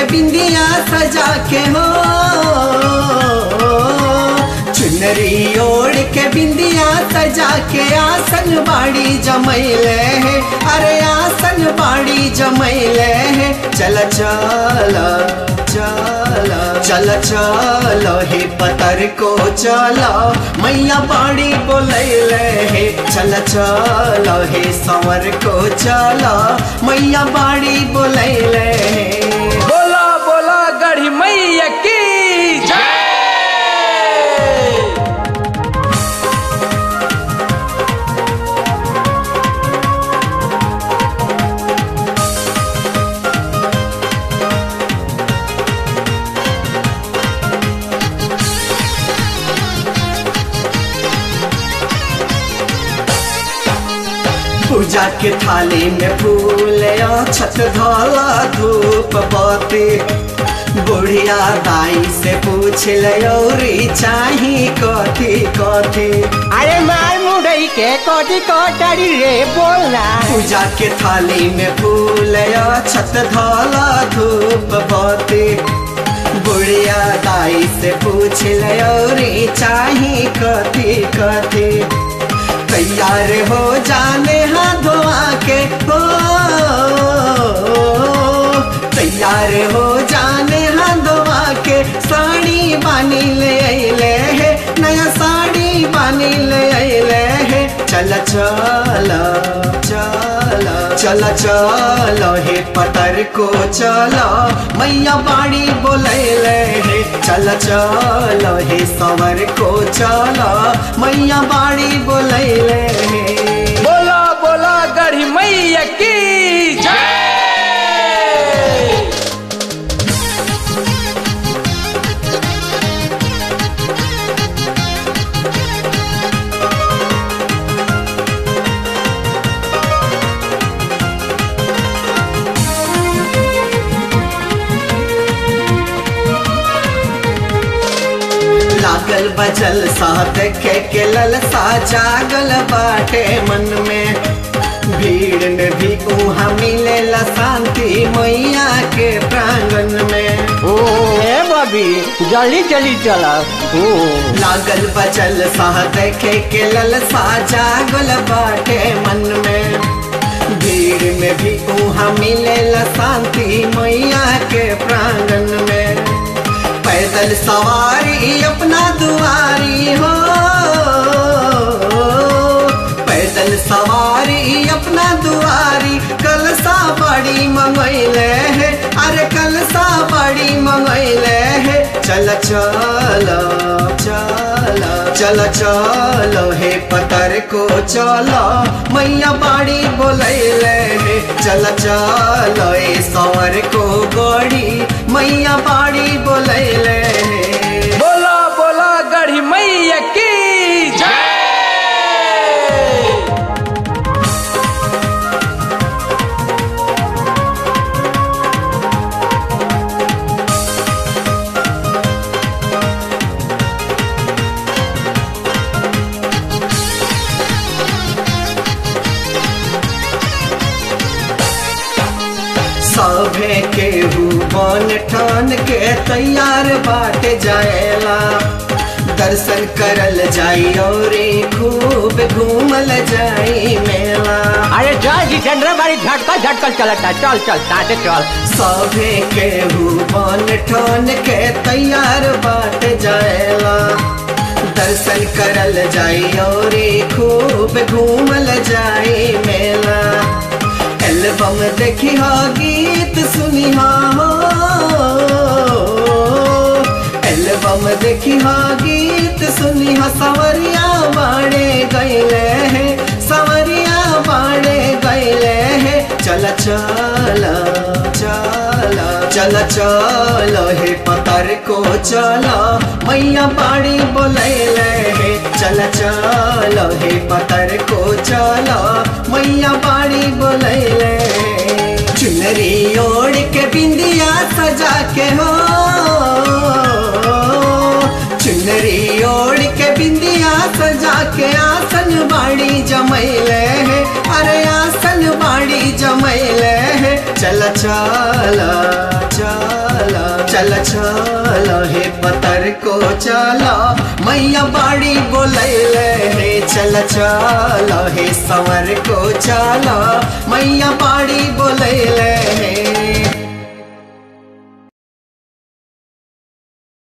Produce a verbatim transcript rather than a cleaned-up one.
बिंदिया सजा के हो, चुनरी ओढ़ के बिंदिया सजा के आसन बाड़ी जमैले है, अरे आसन बाड़ी जमैले है। चल चल चल चल चल हे पतर को चल मैया बाड़ी बोलैले है। चल चल हे संवर को चल मैया बाड़ी बोलैले है। बोला बोला गढ़ी मैया की जय। पूजा के थाली में फूल छत धोला धूप बत्ती, बुढ़िया दाई से पूछ लौरी चाही कथी कथी। अरे मार मुड़ई के कथी कटरी रे बोलना। पूजा के थाली में फूल छत धोला धूप बत्ती, बुढ़िया दाई से पूछ लौरी चाही कथी कथी। तैयार हो जाने हाथ धोआ के हो, तैयार हो जाने हाथ धोआ के साड़ी बानी ले अइले है, नया साड़ी बानी ले अइले है। चल चल चल चल चल हे पतर को चल मैया बाड़ी बोलैले है। चल चल हे संवर को चल मैया बाड़ी बोलैले है। बोला बोला गढ़ी मैया की जय। लागल बजल सा देखे के ललसा जागल बाटे मन में, भीड़ में भी उहाँ मिलेला शांति मैया के प्रांगण में। ओ ए बबी जल्दी जल्दी चला। ओ लागल बजल सा देखे के ललसा जागल बाटे मन में, भीड़ में भी उहाँ मिलेला शांति मैया के प्रांगण में। पैदल सवारी अपना दुआरी हो, पैदल सवारी अपना दुआरी, कलसा बड़ी मंगैले है, अरे कलसा बड़ी मंगैले है। चल चल चल चल चल हे पतर को चल मैया बाड़ी बोलैले है। चल चल ए संवर को गड़ी मैया बाड़ी बोलैले है। बोला बोला गढ़ी मैया की जय। सभे केहू बन ठान के तैयार बाट जाएला, दर्शन करल जाई और खूब घूमल जाई मेला। अरे चल जितेंद्र बारी झटका झटका चलता, चल चल साथे चल। सभे केहू बन ठान के तैयार बाट जाएला, दर्शन करल जाई और खूब घूमल जाई मेला। एल्बम देखी हा गीत सुनी हा हो, एल्बम देखी हा गीत सुनी हा। सवरिया बाड़े गैले है, सवरिया बाड़े गैले है। चल चल चल चल चल हे पतर को चल मैया बाड़ी बोलैले है। चल चल हे पतर को चल मैया बाड़ी बोलैले। चुनरी ओढ़ के बिंदिया सजा के हो, चुनरी ओढ़ के बिंदिया सजा के आसन बाड़ी जमैले है, अरे आसन बाड़ी जमैले है। चल चल चल चल चल हे पतर को चला मैया बाड़ी बोलैले हे चल चल हे संवर को चला मैया बाड़ी बोलैले हे।